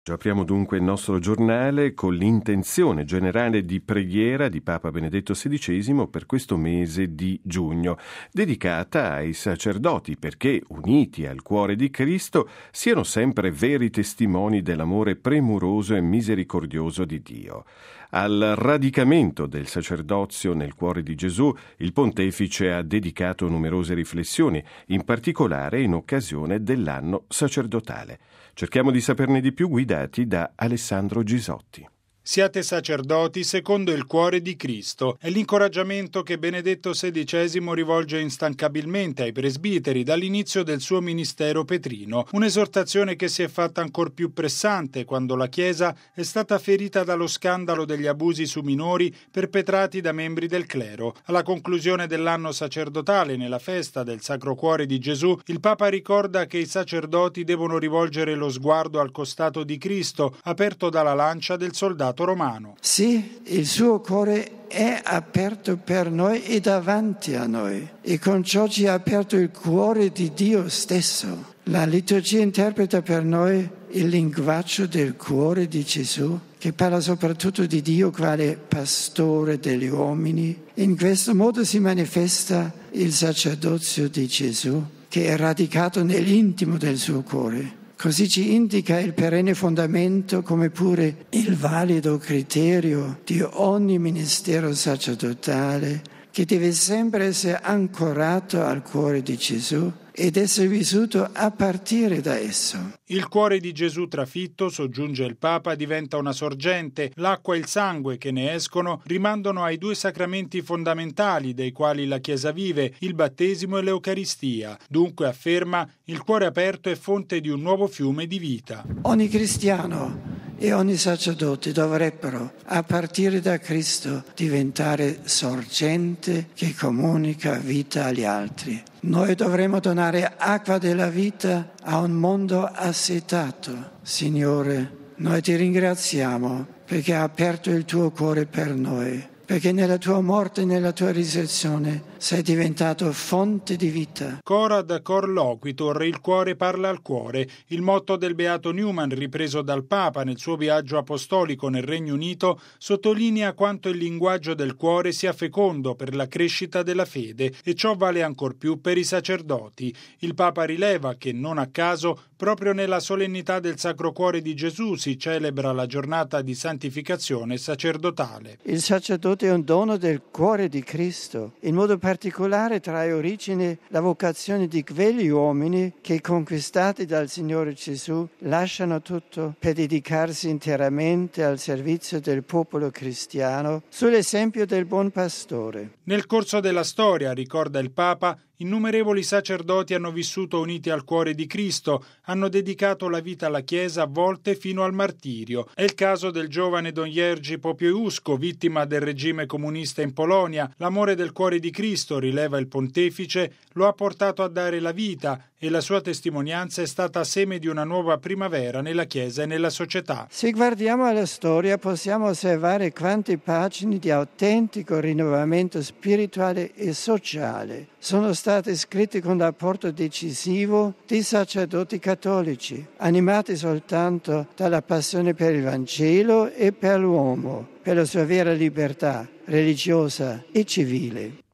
Apriamo dunque il nostro giornale con l'intenzione generale di preghiera di Papa Benedetto XVI per questo mese di giugno, dedicata ai sacerdoti perché, uniti al cuore di Cristo, siano sempre veri testimoni dell'amore premuroso e misericordioso di Dio. Al radicamento del sacerdozio nel cuore di Gesù, il Pontefice ha dedicato numerose riflessioni, in particolare in occasione dell'anno sacerdotale. Cerchiamo di saperne di più guidati da Alessandro Gisotti. Siate sacerdoti secondo il cuore di Cristo. È l'incoraggiamento che Benedetto XVI rivolge instancabilmente ai presbiteri dall'inizio del suo ministero petrino, un'esortazione che si è fatta ancor più pressante quando la Chiesa è stata ferita dallo scandalo degli abusi su minori perpetrati da membri del clero. Alla conclusione dell'anno sacerdotale, nella festa del Sacro Cuore di Gesù, il Papa ricorda che i sacerdoti devono rivolgere lo sguardo al costato di Cristo, aperto dalla lancia del soldato romano. Sì, il suo cuore è aperto per noi e davanti a noi, e con ciò ci ha aperto il cuore di Dio stesso. La liturgia interpreta per noi il linguaggio del cuore di Gesù, che parla soprattutto di Dio quale pastore degli uomini. In questo modo si manifesta il sacerdozio di Gesù, che è radicato nell'intimo del suo cuore. Così ci indica il perenne fondamento come pure il valido criterio di ogni ministero sacerdotale che deve sempre essere ancorato al cuore di Gesù ed essere vissuto a partire da esso. Il cuore di Gesù trafitto, soggiunge il Papa, diventa una sorgente. L'acqua e il sangue che ne escono rimandano ai due sacramenti fondamentali dei quali la Chiesa vive, il battesimo e l'Eucaristia. Dunque, afferma, il cuore aperto è fonte di un nuovo fiume di vita. Ogni cristiano e ogni sacerdote dovrebbero, a partire da Cristo, diventare sorgente che comunica vita agli altri. Noi dovremo donare acqua della vita a un mondo assetato. Signore, noi ti ringraziamo perché hai aperto il tuo cuore per noi, perché nella tua morte e nella tua risurrezione sei diventato fonte di vita. Corad cor loquitur, il cuore parla al cuore, il motto del Beato Newman, ripreso dal Papa nel suo viaggio apostolico nel Regno Unito, sottolinea quanto il linguaggio del cuore sia fecondo per la crescita della fede, e ciò vale ancor più per i sacerdoti. Il Papa rileva che, non a caso, proprio nella solennità del Sacro Cuore di Gesù si celebra la giornata di santificazione sacerdotale. Il sacerdote è un dono del cuore di Cristo. In modo particolare trae origine la vocazione di quegli uomini che, conquistati dal Signore Gesù, lasciano tutto per dedicarsi interamente al servizio del popolo cristiano, sull'esempio del buon pastore. Nel corso della storia, ricorda il Papa, innumerevoli sacerdoti hanno vissuto uniti al cuore di Cristo, hanno dedicato la vita alla Chiesa a volte fino al martirio. È il caso del giovane Don Jerzy Popiełuszko, vittima del regime comunista in Polonia. L'amore del cuore di Cristo, rileva il pontefice, lo ha portato a dare la vita, e la sua testimonianza è stata seme di una nuova primavera nella Chiesa e nella società. Se guardiamo alla storia possiamo osservare quante pagine di autentico rinnovamento spirituale e sociale sono state scritte con l'apporto decisivo di sacerdoti cattolici, animati soltanto dalla passione per il Vangelo e per l'uomo, per la sua vera libertà religiosa e civile.